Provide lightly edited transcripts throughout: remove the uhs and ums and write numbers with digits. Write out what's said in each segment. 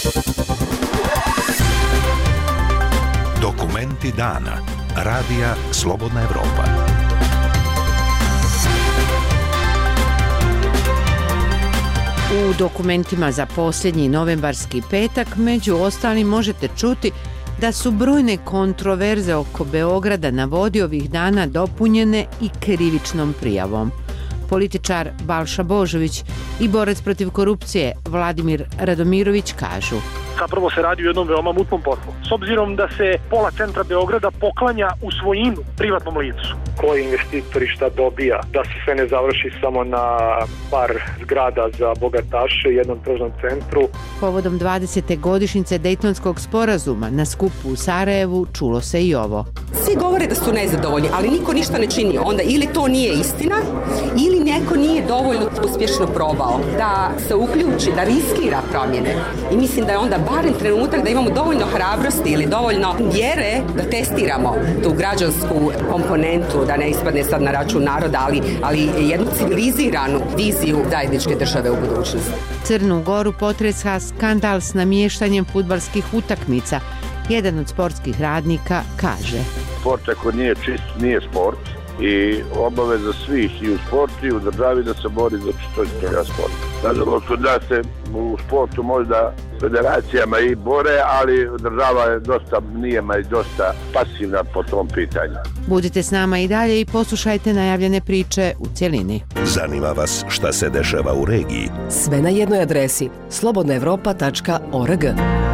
Dokumenti dana. Radija Slobodna Evropa. U dokumentima za posljednji novembarski petak među ostalim možete čuti da su brojne kontroverze oko Beograda na vodi ovih dana dopunjene i krivičnom prijavom. Političar Balša Božović i borac protiv korupcije Vladimir Radomirović kažu: Zapravo se radi o jednom veoma mutnom poslu. S obzirom da se pola centra Beograda poklanja u svojinu privatnom licu. Koji investitor i šta dobija, da se sve ne završi samo na par zgrada za bogataše i jednom tržnom centru. Povodom 20. godišnjice Dejtonskog sporazuma na skupu u Sarajevu čulo se i ovo. Svi govore da su nezadovoljni, ali niko ništa ne čini. Onda ili to nije istina, ili neko nije dovoljno uspješno probao da se uključi, da riskira promjene. I mislim da je onda barem trenutak da imamo dovoljno hrabrosti ili dovoljno vjere da testiramo tu građansku komponentu, da ne ispadne sad na račun naroda, ali jednu civiliziranu viziju zajedničke države u budućnosti. Crnu Goru potresha skandal s namještanjem fudbalskih utakmica. Jedan od sportskih radnika kaže: Sport ako nije čist, nije sport i obaveza svih i u sportu i u državi da se bori za čistoću toga sporta. Nažalost, kod nas se u sportu možda federacijama i bore, ali država je dosta nijema i dosta pasivna po tom pitanju. Budite s nama i dalje i poslušajte najavljene priče u cjelini. Zanima vas šta se dešava u regiji? Sve na jednoj adresi slobodnaevropa.org.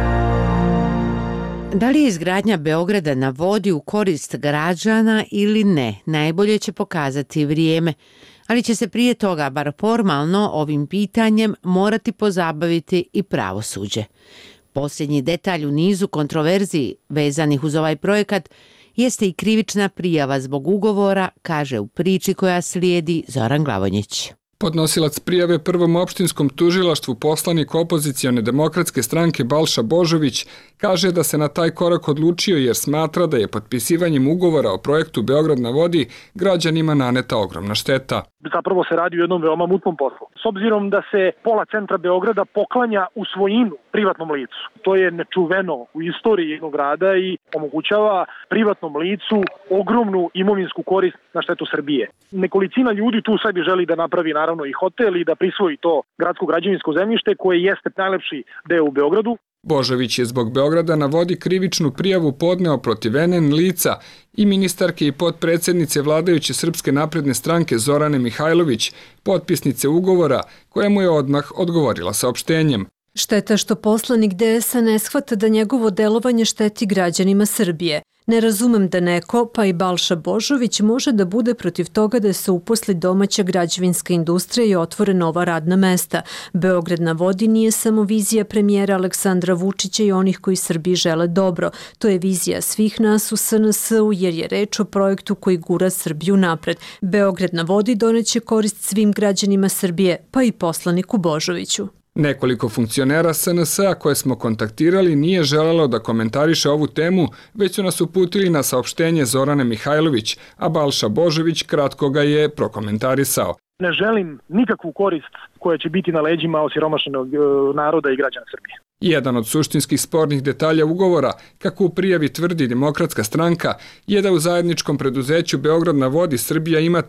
Da li je izgradnja Beograda na vodi u korist građana ili ne, najbolje će pokazati vrijeme, ali će se prije toga, bar formalno, ovim pitanjem morati pozabaviti i pravosuđe. Posljednji detalj u nizu kontroverziji vezanih uz ovaj projekat jeste i krivična prijava zbog ugovora, kaže u priči koja slijedi Zoran Glavonjić. Podnosilac prijave Prvom opštinskom tužilaštvu, poslanik opozicione demokratske stranke Balša Božović, kaže da se na taj korak odlučio jer smatra da je potpisivanjem ugovora o projektu Beograd na vodi građanima naneta ogromna šteta. Zapravo se radi o jednom veoma mutnom poslu. S obzirom da se pola centra Beograda poklanja u svojinu privatnom licu. To je nečuveno u istoriji jednog grada i omogućava privatnom licu ogromnu imovinsku korist na štetu Srbije. Nekolicina ljudi tu sebi želi da napravi naravno i hotel i da prisvoji to gradsko građevinsko zemljište koje jeste najlepši deo u Beogradu. Božović je zbog Beograda na vodi krivičnu prijavu podneo protiv NN lica i ministarke i potpredsjednice vladajuće Srpske napredne stranke Zorane Mihajlović, potpisnice ugovora, koja mu je odmah odgovorila saopštenjem. Šteta što poslanik DS-a ne shvata da njegovo delovanje šteti građanima Srbije. Ne razumem da neko, pa i Balša Božović, može da bude protiv toga da se uposli domaća građevinska industrija i otvore nova radna mesta. Beograd na vodi nije samo vizija premijera Aleksandra Vučića i onih koji Srbiji žele dobro. To je vizija svih nas u SNS-u jer je reč o projektu koji gura Srbiju napred. Beograd na vodi doneće korist svim građanima Srbije, pa i poslaniku Božoviću. Nekoliko funkcionera SNS-a koje smo kontaktirali nije želelo da komentariše ovu temu, već su nas uputili na saopštenje Zorane Mihajlović, a Balša Božović kratko ga je prokomentarisao. Ne želim nikakvu korist koja će biti na leđima osiromašenog naroda i građana Srbije. Jedan od suštinskih spornih detalja ugovora, kako u prijavi tvrdi Demokratska stranka, je da u zajedničkom preduzeću Beograd na vodi Srbija ima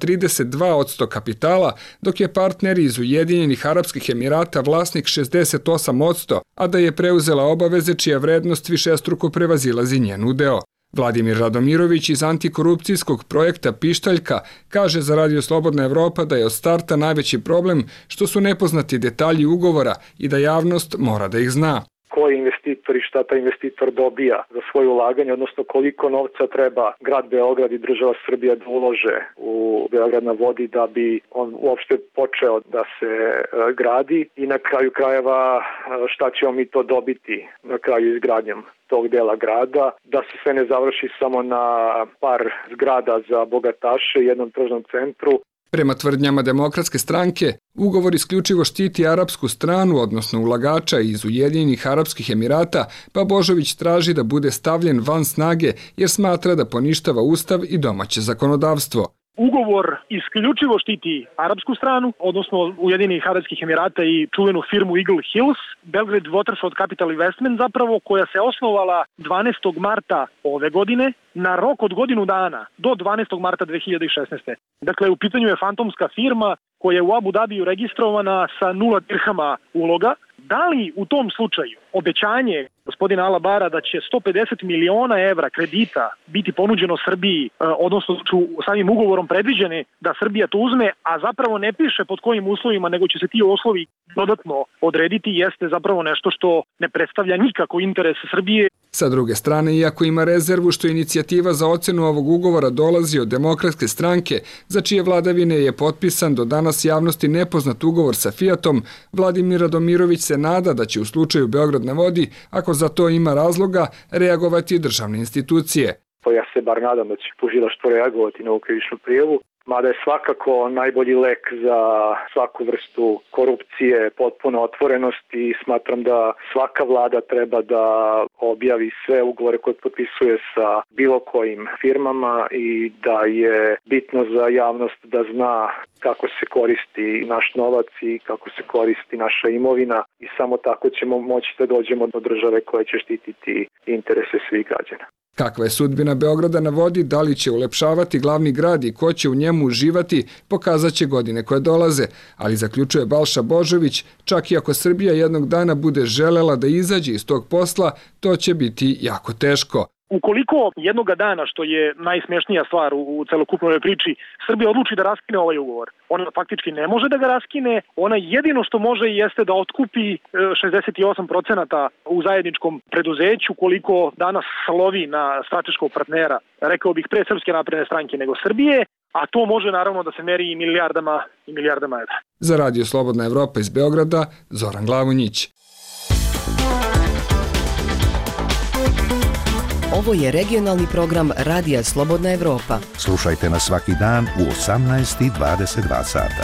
32% kapitala, dok je partner iz Ujedinjenih Arapskih Emirata vlasnik 68%, a da je preuzela obaveze čija vrednost višestruko prevazilazi njen udeo. Vladimir Radomirović iz antikorupcijskog projekta Pištaljka kaže za Radio Slobodna Evropa da je od starta najveći problem što su nepoznati detalji ugovora i da javnost mora da ih zna. Koji investitor i šta taj investitor dobija za svoje ulaganje, odnosno koliko novca treba grad Beograd i država Srbija da ulože u Beograd na vodi da bi on uopšte počeo da se gradi i na kraju krajeva šta ćemo mi to dobiti na kraju izgradnjom tog dela grada, da se sve ne završi samo na par zgrada za bogataše i jednom tržnom centru. Prema tvrdnjama Demokratske stranke, ugovor isključivo štiti arapsku stranu, odnosno ulagača iz Ujedinjenih Arapskih Emirata, pa Božović traži da bude stavljen van snage jer smatra da poništava ustav i domaće zakonodavstvo. Ugovor isključivo štiti arapsku stranu, odnosno Ujedinjenih Arapskih Emirata i čuvenu firmu Eagle Hills, Belgrade Waterfront Capital Investment zapravo, koja se osnovala 12. marta ove godine na rok od godinu dana do 12. marta 2016. Dakle, u pitanju je fantomska firma koja je u Abu Dhabiju registrovana sa 0 dirhama uloga. Da li u tom slučaju obećanje gospodina Alabara da će 150 miliona evra kredita biti ponuđeno Srbiji, odnosno samim ugovorom predviđene da Srbija to uzme, a zapravo ne piše pod kojim uslovima, nego će se ti uslovi dodatno odrediti, jeste zapravo nešto što ne predstavlja nikako interes Srbije. Sa druge strane, iako ima rezervu što inicijativa za ocenu ovog ugovora dolazi od Demokratske stranke, za čije vladavine je potpisan do danas javnosti nepoznat ugovor sa Fiatom, Vladimir Radomirović se nada da će u slučaju Beograd na vodi, ako za to ima razloga, reagovati državne institucije. Ja se bar nadam da će tužilaštvo reagovati na ovu krivičnu prijavu, mada je svakako najbolji lek za svaku vrstu korupcije, potpuna otvorenost i smatram da svaka vlada treba da objavi sve ugovore koje potpisuje sa bilo kojim firmama i da je bitno za javnost da zna kako se koristi naš novac i kako se koristi naša imovina i samo tako ćemo moći da dođemo do države koja će štititi interese svih građana. Kakva je sudbina Beograda na vodi, da li će ulepšavati glavni grad i ko će u njemu uživati, pokazat će godine koje dolaze, ali zaključuje Balša Božović, čak i ako Srbija jednog dana bude želela da izađe iz tog posla, to će biti jako teško. Ukoliko jednoga dana, što je najsmešnija stvar u celokupnoj priči, Srbija odluči da raskine ovaj ugovor, ona faktički ne može da ga raskine, ona jedino što može jeste da otkupi 68% u zajedničkom preduzeću, koliko danas slovi na strateškog partnera, rekao bih pre Srpske napredne stranke nego Srbije, a to može naravno da se meri i milijardama evra. Za Radio Slobodna Evropa iz Beograda, Zoran Glavonjić. Ovo je regionalni program Radija Slobodna Evropa. Slušajte nas svaki dan u 18:22 sata.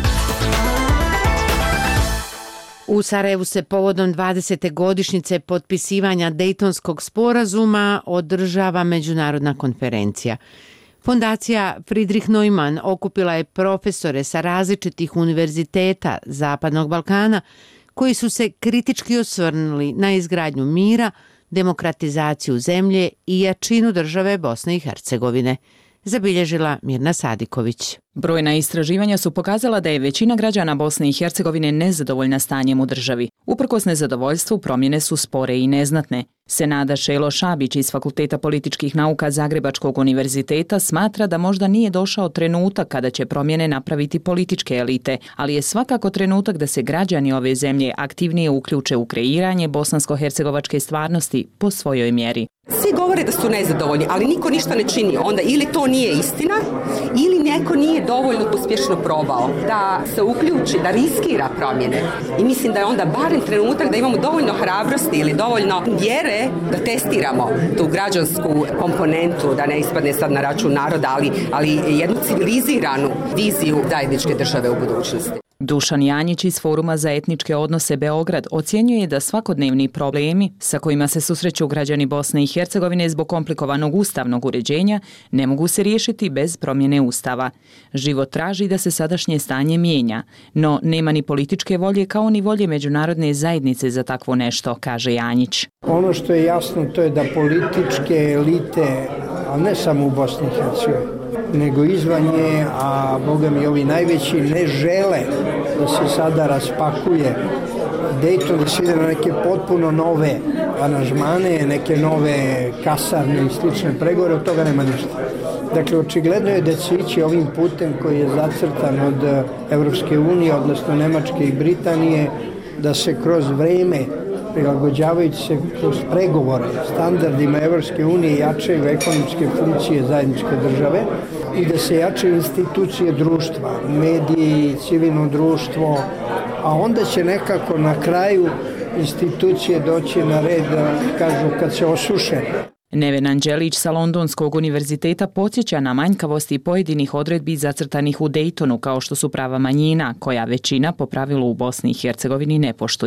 U Sarajevu se povodom 20. godišnjice potpisivanja Dejtonskog sporazuma održava međunarodna konferencija. Fondacija Friedrich Neumann okupila je profesore sa različitih univerziteta Zapadnog Balkana koji su se kritički osvrnuli na izgradnju mira, demokratizaciju zemlje i jačinu države Bosne i Hercegovine, zabilježila Mirna Sadiković. Brojna istraživanja su pokazala da je većina građana Bosne i Hercegovine nezadovoljna stanjem u državi. Uprkos nezadovoljstvu, promjene su spore i neznatne. Senada Šelo Šabić iz Fakulteta političkih nauka Zagrebačkog univerziteta smatra da možda nije došao trenutak kada će promjene napraviti političke elite, ali je svakako trenutak da se građani ove zemlje aktivnije uključe u kreiranje bosansko-hercegovačke stvarnosti po svojoj mjeri. Svi govore da su nezadovoljni, ali niko ništa ne čini. Onda ili to nije istina, ili neko nije dovoljno uspješno probao da se uključi, da riskira promjene. I mislim da je onda barem trenutak da imamo dovoljno hrabrosti ili dovoljno vjere da testiramo tu građansku komponentu, da ne ispadne sad na račun naroda, ali jednu civiliziranu viziju zajedničke države u budućnosti. Dušan Janjić iz Foruma za etničke odnose Beograd ocjenjuje da svakodnevni problemi sa kojima se susreću građani Bosne i Hercegovine zbog komplikovanog ustavnog uređenja ne mogu se riješiti bez promjene ustava. Život traži da se sadašnje stanje mijenja, no nema ni političke volje kao ni volje međunarodne zajednice za takvo nešto, kaže Janjić. Ono što je jasno to je da političke elite, a ne samo u Bosni i Hercegovini, nego izvan nje, a boga mi ovi najveći ne žele da se sada raspakuje Dejton, da se ide na neke potpuno nove aranžmane, neke nove kasarne i slične pregovore, od toga nema ništa. Dakle, očigledno je da će ići ovim putem koji je zacrtan od Evropske unije, odnosno Nemačke i Britanije, da se kroz vreme, prilagođavajući se kroz pregovore standardima Evropske unije, jačaju ekonomske funkcije zajedničke države i da se jačaju institucije društva, mediji, civilno društvo, a onda će nekako na kraju institucije doći na red, kažu, kad se osuše. Neven Anđelić sa Londonskog univerziteta podsjeća na manjkavosti pojedinih odredbi zacrtanih u Dejtonu, kao što su prava manjina, koja većina po pravilu u Bosni i Hercegovini ne poštuje.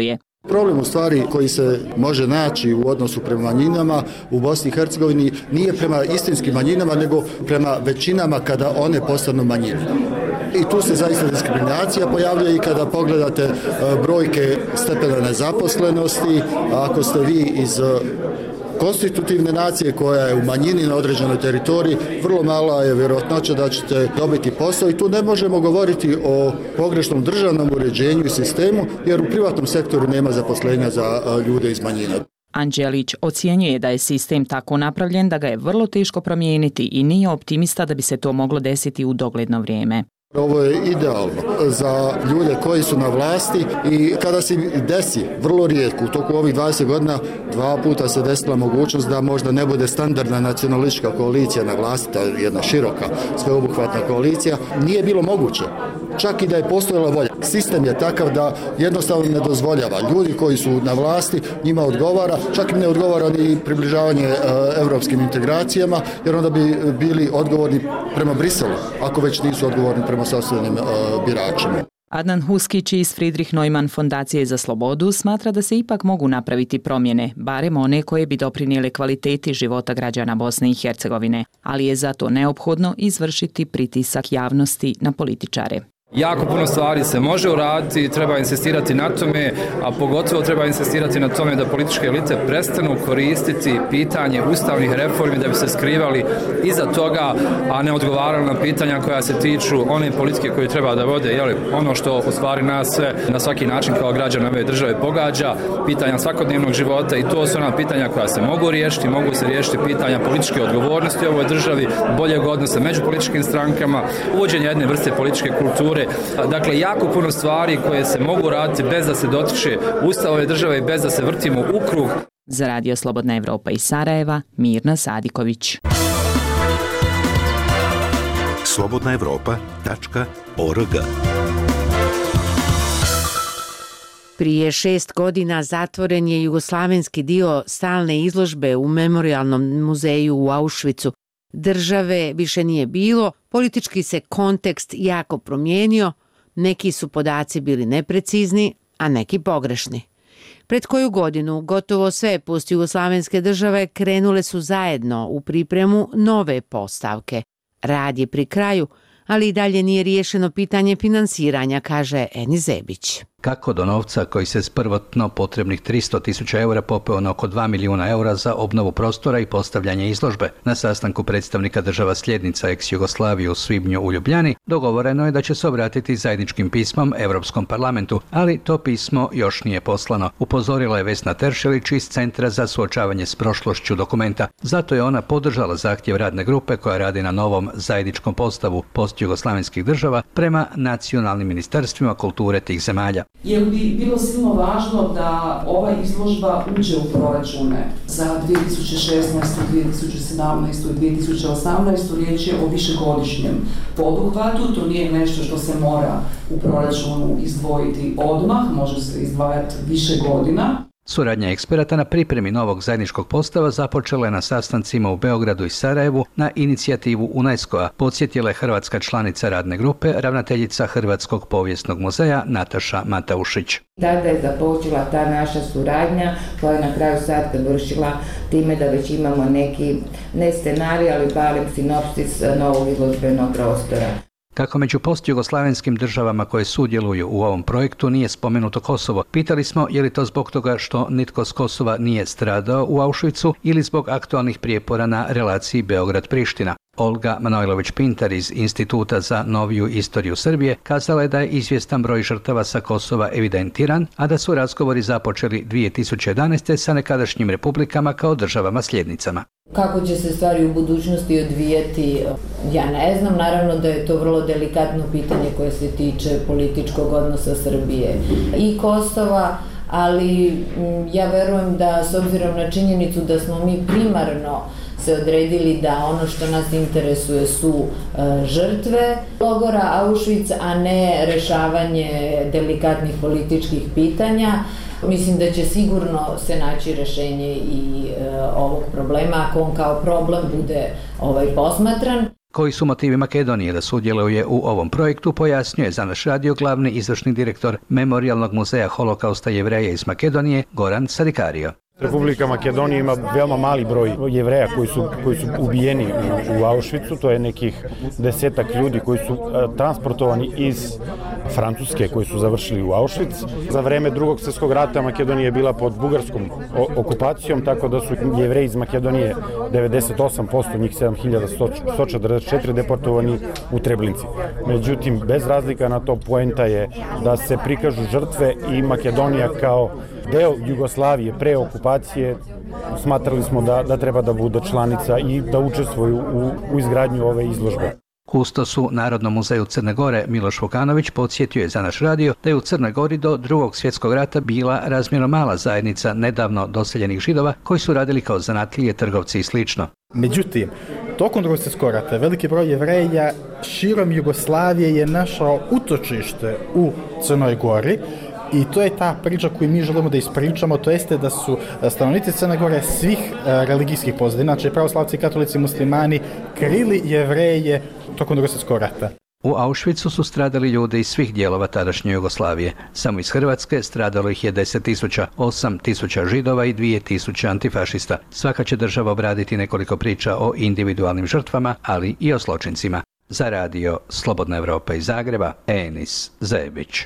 Problem u stvari koji se može naći u odnosu prema manjinama u Bosni i Hercegovini nije prema istinskim manjinama, nego prema većinama kada one postanu manjine. I tu se zaista diskriminacija pojavljuje i kada pogledate brojke stepena nezaposlenosti, ako ste vi iz konstitutivne nacije koja je u manjini na određenoj teritoriji, vrlo mala je vjerojatnoća da ćete dobiti posao i tu ne možemo govoriti o pogrešnom državnom uređenju i sistemu, jer u privatnom sektoru nema zaposlenja za ljude iz manjina. Anđelić ocjenjuje da je sistem tako napravljen da ga je vrlo teško promijeniti i nije optimista da bi se to moglo desiti u dogledno vrijeme. Ovo je idealno za ljude koji su na vlasti i kada se desi, vrlo rijetko, u toku ovih 20 godina 2 puta se desila mogućnost da možda ne bude standardna nacionalistička koalicija na vlasti, ta jedna široka, sveobuhvatna koalicija, nije bilo moguće. Čak i da je postojala volja. Sistem je takav da jednostavno ne dozvoljava. Ljudi koji su na vlasti, njima odgovara, čak im ne odgovara ni približavanje evropskim integracijama, jer onda bi bili odgovorni prema Briselu, ako već nisu odgovorni prema sopstvenim biračima. Adnan Huskić iz Friedrich Neumann Fondacije za slobodu smatra da se ipak mogu napraviti promjene, barem one koje bi doprinijele kvaliteti života građana Bosne i Hercegovine, ali je zato neophodno izvršiti pritisak javnosti na političare. Jako puno stvari se može uraditi i treba insistirati na tome, a pogotovo treba insistirati na tome da političke elite prestanu koristiti pitanje ustavnih reformi da bi se skrivali iza toga, a ne odgovarali na pitanja koja se tiču one politike koju treba da vode, ono što u stvari nas sve na svaki način kao građana ove države pogađa, pitanja svakodnevnog života, i to su ona pitanja koja se mogu riješiti, mogu se riješiti pitanja političke odgovornosti u ovoj državi, boljeg odnosa među političkim strankama, uvođenje jedne vrste političke kulture. Dakle, jako puno stvari koje se mogu raditi bez da se dotiče Ustava ove države i bez da se vrtimo u krug. Za Radio Slobodna Evropa iz Sarajeva, Mirna Sadiković. slobodnaevropa.org. Prije 6 godina zatvoren je jugoslavenski dio stalne izložbe u Memorijalnom muzeju u Auschwitzu. Države više nije bilo, politički se kontekst jako promijenio, neki su podaci bili neprecizni, a neki pogrešni. Pred koju godinu gotovo sve postjugoslavenske države krenule su zajedno u pripremu nove postavke. Rad je pri kraju, ali i dalje nije riješeno pitanje finansiranja, kaže Eni Zebić. Kako do novca koji se s prvotno potrebnih 300.000 eura popeo na oko 2 milijuna eura za obnovu prostora i postavljanje izložbe. Na sastanku predstavnika država sljednica ex-Jugoslavije u svibnju u Ljubljani dogovoreno je da će se obratiti zajedničkim pismom Europskom parlamentu, ali to pismo još nije poslano. Upozorila je Vesna Teršelić iz Centra za suočavanje s prošlošću dokumenta. Zato je ona podržala zahtjev radne grupe koja radi na novom zajedničkom postavu postjugoslavenskih država prema nacionalnim ministarstvima kulture tih zemalja. Jer bi bilo silno važno da ova izložba uđe u proračune za 2016., 2017. i 2018. Riječ je o višegodišnjem poduhvatu, to nije nešto što se mora u proračunu izdvojiti odmah, može se izdvajati više godina. Suradnja eksperata na pripremi novog zajedničkog postava započela je na sastancima u Beogradu i Sarajevu na inicijativu UNESCO-a, podsjetila je hrvatska članica radne grupe, ravnateljica Hrvatskog povijesnog muzeja Nataša Mataušić. Tada je započela ta naša suradnja koja je na kraju sad završila time da već imamo neki, ne scenarij, ali barem sinopsis novog izložbenog prostora. Kako među postjugoslavenskim državama koje sudjeluju u ovom projektu nije spomenuto Kosovo, pitali smo je li to zbog toga što nitko s Kosova nije stradao u Auschwitzu ili zbog aktualnih prijepora na relaciji Beograd-Priština. Olga Manojlović-Pintar iz Instituta za noviju istoriju Srbije kazala je da je izvjestan broj žrtava sa Kosova evidentiran, a da su razgovori započeli 2011. sa nekadašnjim republikama kao državama sljednicama. Kako će se stvari u budućnosti odvijati, ja ne znam. Naravno da je to vrlo delikatno pitanje koje se tiče političkog odnosa Srbije i Kosova, ali ja verujem da s obzirom na činjenicu da smo mi primarno se odredili da ono što nas interesuje su žrtve logora Auschwitz, a ne rešavanje delikatnih političkih pitanja. Mislim da će sigurno se naći rješenje i ovog problema ako on kao problem bude posmatran. Koji su motivi Makedonije da sudjeluje u ovom projektu, pojasnjuje za naš radio glavni izvršni direktor Memorijalnog muzeja holokausta Jevreja iz Makedonije, Goran Sadikario. Republika Makedonija ima veoma mali broj Jevreja koji su ubijeni u Auschwitzu, to je nekih 10 ljudi koji su transportovani iz Francuske, koji su završili u Auschwitz. Za vreme Drugog svjetskog rata Makedonija je bila pod bugarskom okupacijom, tako da su Jevreji iz Makedonije 98%, njih 7144 deportovani u Treblinci. Međutim, bez razlika na to, poenta je da se prikažu žrtve i Makedonija kao deo Jugoslavije pre okupacije. Smatrali smo da treba da bude članica i da učestvuju u izgradnju ove izložbe. Kustos u Narodnom muzeju Crne Gore Miloš Vukanović podsjetio je za naš radio da je u Crnoj Gori do Drugog svjetskog rata bila razmjerno mala zajednica nedavno doseljenih Židova koji su radili kao zanatlije, trgovci i slično. Međutim, tokom Drugog svjetskog rata veliki broj Jevreja širom Jugoslavije je našao utočište u Crnoj Gori. I to je ta priča koju mi želimo da ispričamo, to jeste da su stanovnici Crne Gore svih religijskih pozadina, znači pravoslavci, katolici, muslimani, krili Jevreje tokom Drugog svjetskog rata. U Auschwitzu su stradali ljudi iz svih dijelova tadašnje Jugoslavije. Samo iz Hrvatske stradalo ih je 10.000, 8.000 Židova i 2.000 antifašista. Svaka će država obraditi nekoliko priča o individualnim žrtvama, ali i o zločincima. Za radio Slobodna Evropa iz Zagreba, Enis Zebić.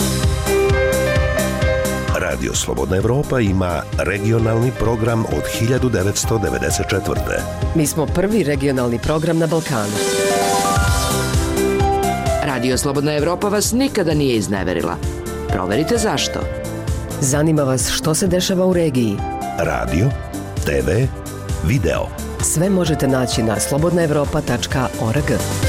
Radio Slobodna Evropa ima regionalni program od 1994. Mi smo prvi regionalni program na Balkanu. Radio Slobodna Evropa vas nikada nije izneverila. Proverite zašto. Zanima vas što se dešava u regiji. Radio, TV, video. Sve možete naći na slobodnaevropa.org.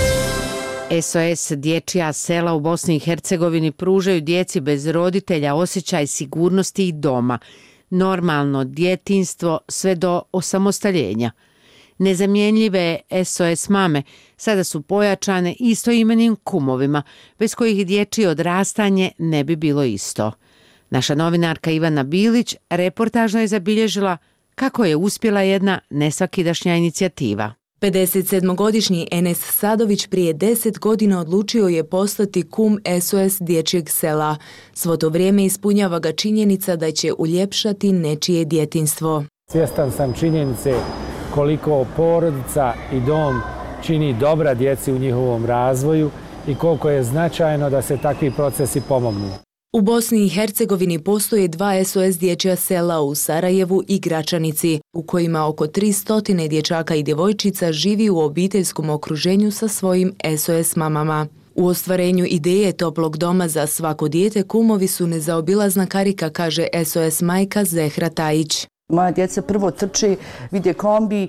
SOS dječja sela u Bosni i Hercegovini pružaju djeci bez roditelja osjećaj sigurnosti i doma, normalno djetinjstvo sve do osamostaljenja. Nezamjenljive SOS mame sada su pojačane istoimenim kumovima, bez kojih dječje odrastanje ne bi bilo isto. Naša novinarka Ivana Bilić reportažno je zabilježila kako je uspjela jedna nesvakidašnja inicijativa. 57-godišnji Enes Sadović prije 10 godina odlučio je postati kum SOS dječjeg sela. Svo to vrijeme ispunjava ga činjenica da će uljepšati nečije djetinjstvo. Svjestan sam činjenice koliko porodica i dom čini dobra djeci u njihovom razvoju i koliko je značajno da se takvi procesi pomognu. U Bosni i Hercegovini postoje 2 SOS dječja sela u Sarajevu i Gračanici, u kojima oko 300 dječaka i djevojčica živi u obiteljskom okruženju sa svojim SOS mamama. U ostvarenju ideje toplog doma za svako dijete kumovi su nezaobilazna karika, kaže SOS majka Zehra Tajić. Moja djeca prvo trče, vide kombi,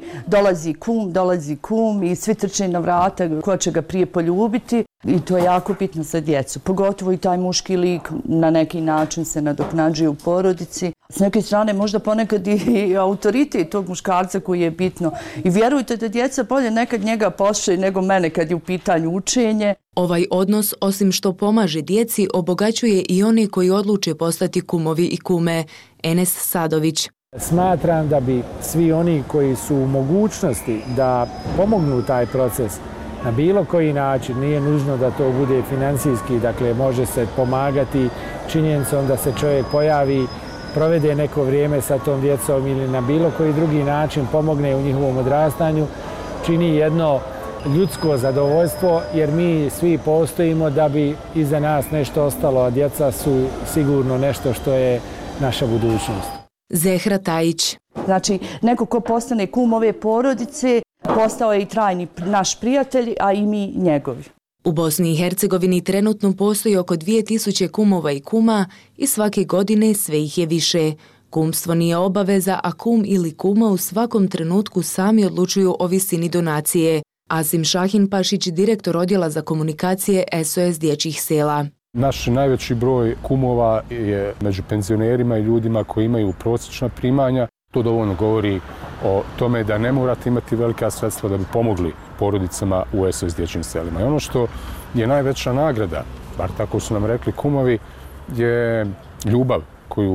dolazi kum i svi trče na vrata ko će ga prije poljubiti i to je jako bitno za djecu. Pogotovo i taj muški lik na neki način se nadoknađuje u porodici. S neke strane možda ponekad i autoritet tog muškarca koji je bitno. I vjerujte da djeca bolje nekad njega poslušaju nego mene kad je u pitanju učenje. Ovaj odnos, osim što pomaže djeci, obogaćuje i one koji odluče postati kumovi i kume. Enes Sadović. Smatram da bi svi oni koji su u mogućnosti da pomognu taj proces na bilo koji način, nije nužno da to bude financijski, dakle može se pomagati činjenicom da se čovjek pojavi, provede neko vrijeme sa tom djecom ili na bilo koji drugi način pomogne u njihovom odrastanju, čini jedno ljudsko zadovoljstvo jer mi svi postojimo da bi iza nas nešto ostalo, a djeca su sigurno nešto što je naša budućnost. Zehra Tajić. Znači, neko ko postane kum ove porodice, postao je i trajni naš prijatelj, a i mi njegovi. U Bosni i Hercegovini trenutno postoji oko 2000 kumova i kuma i svake godine sve ih je više. Kumstvo nije obaveza, a kum ili kuma u svakom trenutku sami odlučuju o visini donacije. Azim Šahin-Pašić, direktor odjela za komunikacije SOS dječjih sela. Naš najveći broj kumova je među penzionerima i ljudima koji imaju prosječna primanja. To dovoljno govori o tome da ne morate imati velika sredstva da bi pomogli porodicama u SOS dječjim selima. I ono što je najveća nagrada, bar tako su nam rekli kumovi, je ljubav koju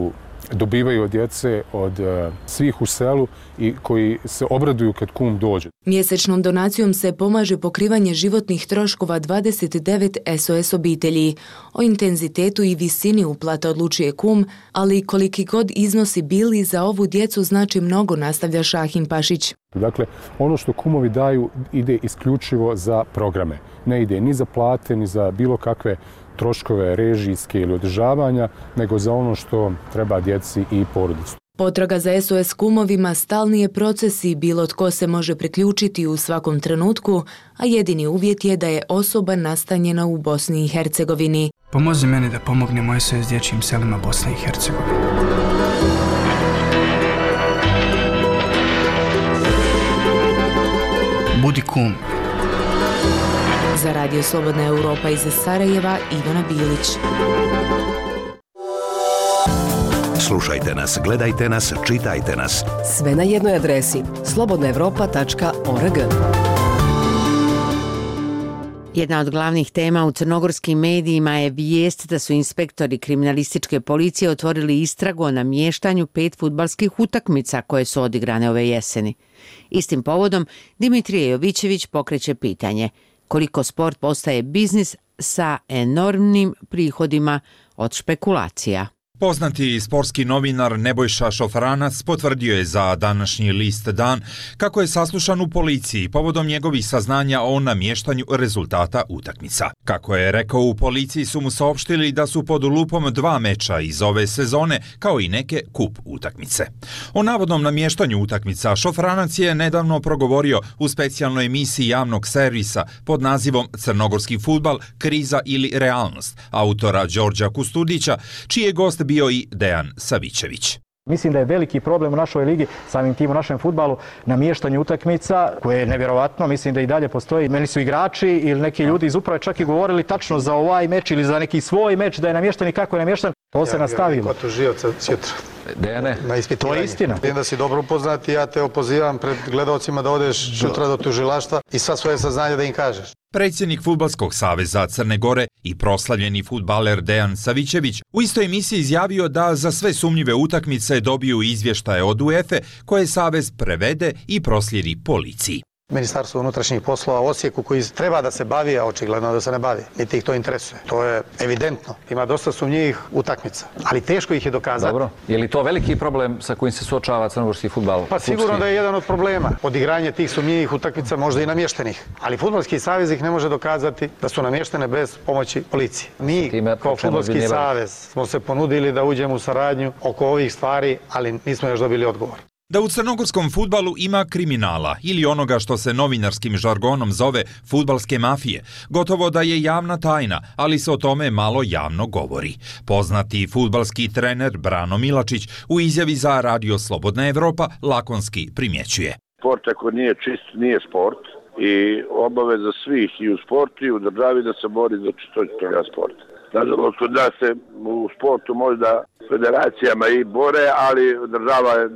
dobivaju od djece, od svih u selu i koji se obraduju kad kum dođe. Mjesečnom donacijom se pomaže pokrivanje životnih troškova 29 SOS obitelji. O intenzitetu i visini uplata odlučuje kum, ali koliki god iznosi bili za ovu djecu znači mnogo, nastavlja Šahin Pašić. Dakle, ono što kumovi daju ide isključivo za programe. Ne ide ni za plate, ni za bilo kakve troškove režijske ili održavanja, nego za ono što treba djeci i porodici. Potraga za SOS kumovima stalni je proces i bilo tko se može priključiti u svakom trenutku, a jedini uvjet je da je osoba nastanjena u Bosni i Hercegovini. Pomozi meni da pomognemo SOS dječjim selima Bosne i Hercegovine. Budi kum. Za Radio Slobodna Europa iz Sarajeva, Ivana Bilić. Slušajte nas, gledajte nas, čitajte nas. Sve na jednoj adresi slobodnaevropa.org. Jedna od glavnih tema u crnogorskim medijima je vijest da su inspektori kriminalističke policije otvorili istragu o namještanju 5 fudbalskih utakmica koje su odigrane ove jeseni. Istim povodom Dimitrije Jovićević pokreće pitanje koliko sport postaje biznis sa enormnim prihodima od špekulacija. Poznati sportski novinar Nebojša Šofranac potvrdio je za današnji list Dan kako je saslušan u policiji povodom njegovih saznanja o namještanju rezultata utakmica. Kako je rekao, u policiji su mu saopštili da su pod lupom 2 meča iz ove sezone, kao i neke kup utakmice. O navodnom namještanju utakmica Šofranac je nedavno progovorio u specijalnoj emisiji javnog servisa pod nazivom Crnogorski fudbal, kriza ili realnost, autora Đorđa Kustudića, čiji je gost bio i Dejan Savićević. Mislim da je veliki problem u našoj ligi, samim tim u našem fudbalu, namještanje utakmica, koje je nevjerovatno, mislim da i dalje postoji. Meni su igrači ili neki ljudi iz uprave čak i govorili tačno za ovaj meč ili za neki svoj meč da je namješten i kako je namješten. To se nastavilo. Kod tužioca sutra. Dejane, to je istina. Vidim da si dobro upoznat i ja te opozivam pred gledalcima da odeš sutra do tužilaštva i sva svoje saznanje da im kažeš. Predsjednik Fudbalskog saveza Crne Gore i proslavljeni fudbaler Dejan Savićević u istoj emisiji izjavio da za sve sumnjive utakmice dobiju izvještaje od UEFA koje savez prevede i proslijedi policiji. Ministarstvo unutrašnjih poslova u Osijeku koji treba da se bavi, a očigledno da se ne bavi, niti ih to interesuje. To je evidentno. Ima dosta sumnjivih utakmica, ali teško ih je dokazati. Dobro. Je li to veliki problem sa kojim se suočava crnogorski fudbal? Pa sigurno da je jedan od problema. Odigranje tih sumnjivih utakmica, možda i namještenih. Ali fudbalski savez ih ne može dokazati da su namještene bez pomoći policije. Mi kao fudbalski savez smo se ponudili da uđemo u saradnju oko ovih stvari, ali nismo još dobili odgovor. Da u crnogorskom fudbalu ima kriminala ili onoga što se novinarskim žargonom zove fudbalske mafije, gotovo da je javna tajna, ali se o tome malo javno govori. Poznati fudbalski trener Brano Milačić u izjavi za Radio Slobodna Evropa lakonski primjećuje. Sport ako nije čist, nije sport i obaveza svih i u sportu i u državi da se bori za čistoću toga sporta. Nažalost, kod nas se u sportu možda federacijama i bore, ali država je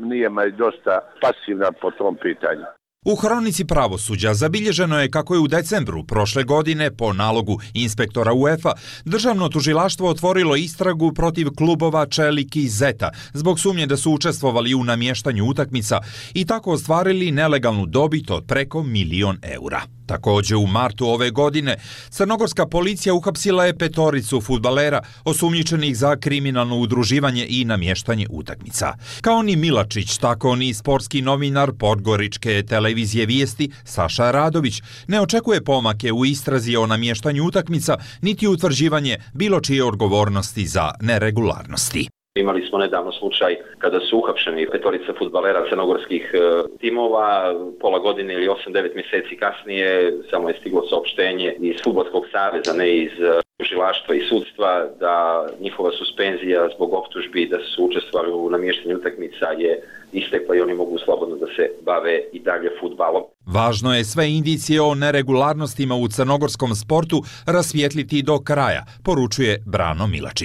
dosta pasivna po tom pitanju. U hronici pravosuđa zabilježeno je kako je u decembru prošle godine po nalogu inspektora UEFA državno tužilaštvo otvorilo istragu protiv klubova Čelik i Zeta zbog sumnje da su učestvovali u namještanju utakmica i tako ostvarili nelegalnu dobit od preko 1.000.000 eura. Također u martu ove godine crnogorska policija uhapsila je 5 fudbalera osumnjičenih za kriminalno udruživanje i namještanje utakmica. Kao ni Milačić, tako ni sportski novinar podgoričke televizije Vijesti Saša Radović ne očekuje pomake u istrazi o namještanju utakmica niti utvrđivanje bilo čije odgovornosti za neregularnosti. Imali smo nedavno slučaj kada su uhapšeni 5 fudbalera crnogorskih timova, pola godine ili 8-9 mjeseci kasnije samo je stiglo saopštenje iz Fudbalskog saveza, ne iz tužilaštva i sudstva, da njihova suspenzija zbog optužbi da su učestvovali u namještanju utakmica je istekla i oni mogu slobodno da se bave i dalje fudbalom. Važno je sve indicije o neregularnostima u crnogorskom sportu rasvijetliti do kraja, poručuje Brano Milačić.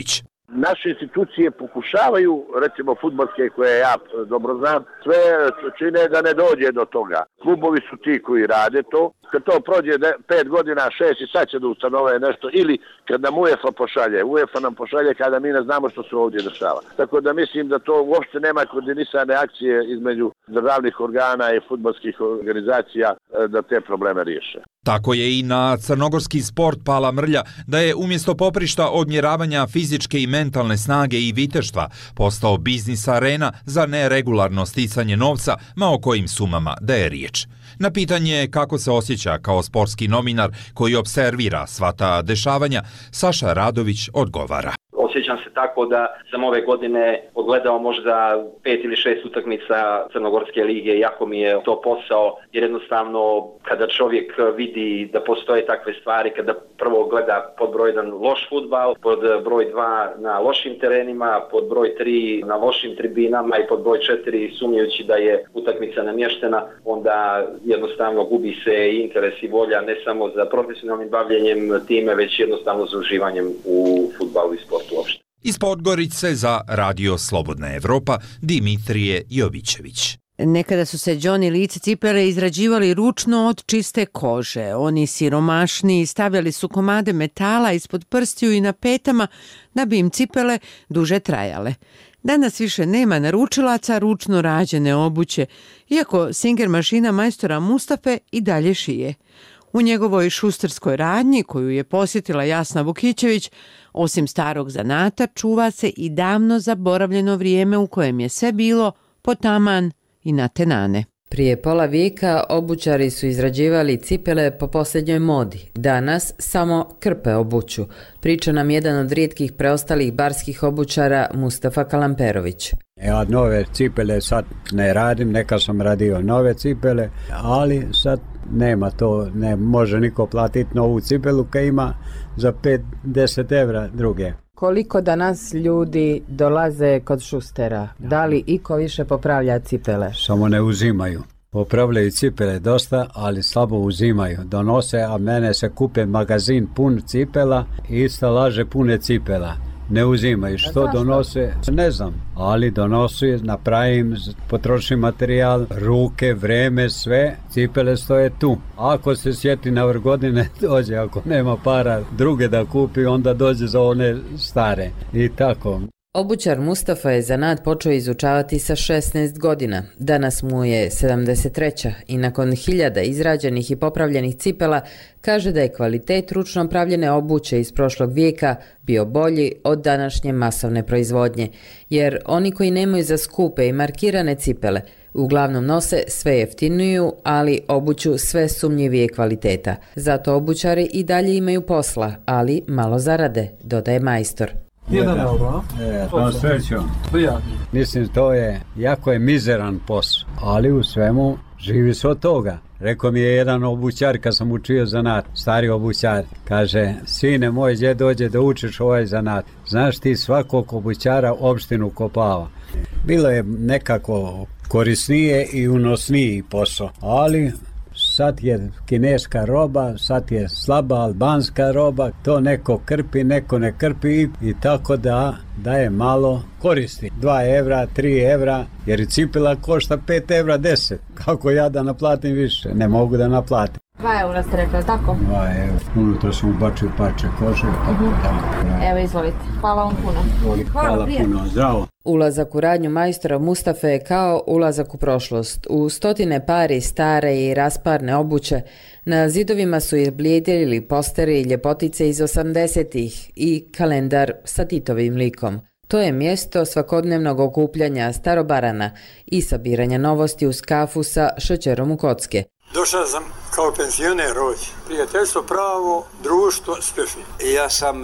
Naše institucije pokušavaju, recimo fudbalske koje ja dobro znam, sve čine da ne dođe do toga. Klubovi su ti koji rade to. Kad to prođe 5 godina, 6 i sad će da ustanove nešto. Ili kad nam UEFA pošalje. UEFA nam pošalje kada mi ne znamo što se ovdje dešava. Tako da mislim da to uopšte nema koordinisane akcije između državnih organa i fudbalskih organizacija da te probleme riješe. Tako je i na crnogorski sport pala mrlja da je umjesto poprišta odmjeravanja fizičke i mentalne snage i viteštva postao biznis arena za neregularno sticanje novca, ma o kojim sumama da je riječ. Na pitanje kako se osjeća kao sportski novinar koji observira sva ta dešavanja, Saša Radović odgovara. Osjećam se tako da sam ove godine odgledao možda 5 ili 6 utakmica Crnogorske lige, jako mi je to posao, jer jednostavno kada čovjek vidi da postoje takve stvari, kada prvo gleda pod broj 1 loš fudbal, pod broj 2 na lošim terenima, pod broj 3 na lošim tribinama i pod broj 4 sumnjajući da je utakmica namještena, onda jednostavno gubi se interes i volja ne samo za profesionalnim bavljenjem time, već jednostavno za uživanjem u fudbalu i sportu uopšte. Iz Podgorice za Radio Slobodna Evropa, Dimitrije Jovićević. Nekada su se Johnny lice cipele izrađivali ručno od čiste kože. Oni siromašni stavljali su komade metala ispod prstiju i na petama da bi im cipele duže trajale. Danas više nema naručilaca ručno rađene obuće, iako Singer mašina majstora Mustafe i dalje šije. U njegovoj šusterskoj radnji, koju je posjetila Jasna Vukićević, osim starog zanata, čuva se i davno zaboravljeno vrijeme u kojem je sve bilo potaman i natenane. Prije pola vijeka obućari su izrađivali cipele po posljednjoj modi. Danas samo krpe obuću. Priča nam jedan od rijetkih preostalih barskih obućara Mustafa Kalamperović. Ja nove cipele sad ne radim, neka sam radio nove cipele, ali sad nema to, ne može niko platiti novu cipelu kad ima za 5-10 evra druge. Koliko danas ljudi dolaze kod šustera? Da li iko više popravlja cipele? Samo ne uzimaju. Popravljaju cipele dosta, ali slabo uzimaju. Donose, a mene se kupe magazin pun cipela i ista laže pune cipela. Ne uzimaju. Što donose? Ne znam. Ali donosi, napravim, potrošim materijal, ruke, vreme, sve. Cipele stoje tu. Ako se sjeti na vrh godine, dođe. Ako nema para druge da kupi, onda dođe za one stare. I tako. Obućar Mustafa je zanat počeo izučavati sa 16 godina. Danas mu je 73. i nakon 1000 izrađenih i popravljenih cipela kaže da je kvalitet ručno pravljene obuće iz prošlog vijeka bio bolji od današnje masovne proizvodnje, jer oni koji nemaju za skupe i markirane cipele uglavnom nose sve jeftiniju, ali obuću sve sumnjivije kvaliteta. Zato obućari i dalje imaju posla, ali malo zarade, dodaje majstor. 1 euro, na sreću. Mislim, to je jako je mizeran posao, ali u svemu živi se od toga. Rekao mi je jedan obućar kad sam učio zanat, stari obućar, kaže, sine moj, gdje dođe da učiš ovaj zanat? Znaš ti svakog obućara opštinu kopava. Bilo je nekako korisnije i unosniji posao, ali sad je kineska roba, sad je slaba albanska roba, to neko krpi, neko ne krpi i tako da je malo koristi. 2 evra, 3 evra, jer i cipela košta 5 evra 10. Kako ja da naplatim više? Ne mogu da naplatim. 2 eura ste rekli, tako? 2 evra. Unutra sam ubačio parče kože. Evo, izvolite. Hvala vam puno. Hvala puno. Zdravo. Ulazak u radnju majstora Mustafe je kao ulazak u prošlost. U stotine pari stare i rasparne obuće na zidovima su izblijedili posteri i ljepotice iz 80-ih i kalendar sa Titovim likom. To je mjesto svakodnevnog okupljanja starobarana i sabiranja novosti uz kafu sa šećerom u kocke. Došao sam kao penzioner ovdje. Prijateljstvo pravo, društvo, spešni. Ja sam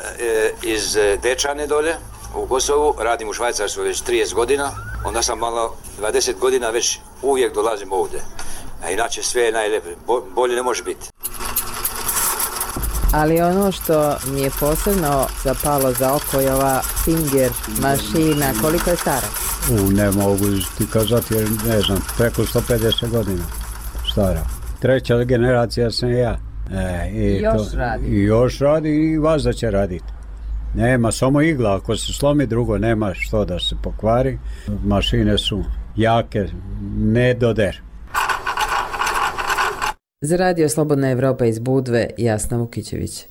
iz Dečane dolje, u Kosovu, radim u Švajcarstvu već 30 godina. Onda sam malo 20 godina već uvijek dolazim ovdje. A inače sve je najlijepe, bolje ne može biti. Ali ono što mi je posebno zapalo za oko je ova Singer mašina. Koliko je stara? Ne mogu ti kazati jer ne znam, preko 150 godina stara. 3. generacija sam ja. Još radi? I još radi i vazda će raditi. Nema, samo igla, ako se slomi drugo nema što da se pokvari. Mašine su jake, ne doder. Za Radio Slobodna Evropa iz Budve, Jasna Vukićević.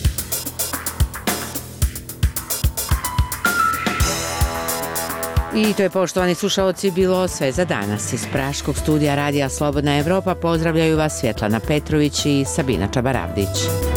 I to je, poštovani slušaoci, bilo sve za danas. Iz Praškog studija Radija Slobodna Evropa pozdravljaju vas Svjetlana Petrović i Sabina Čabaravdić.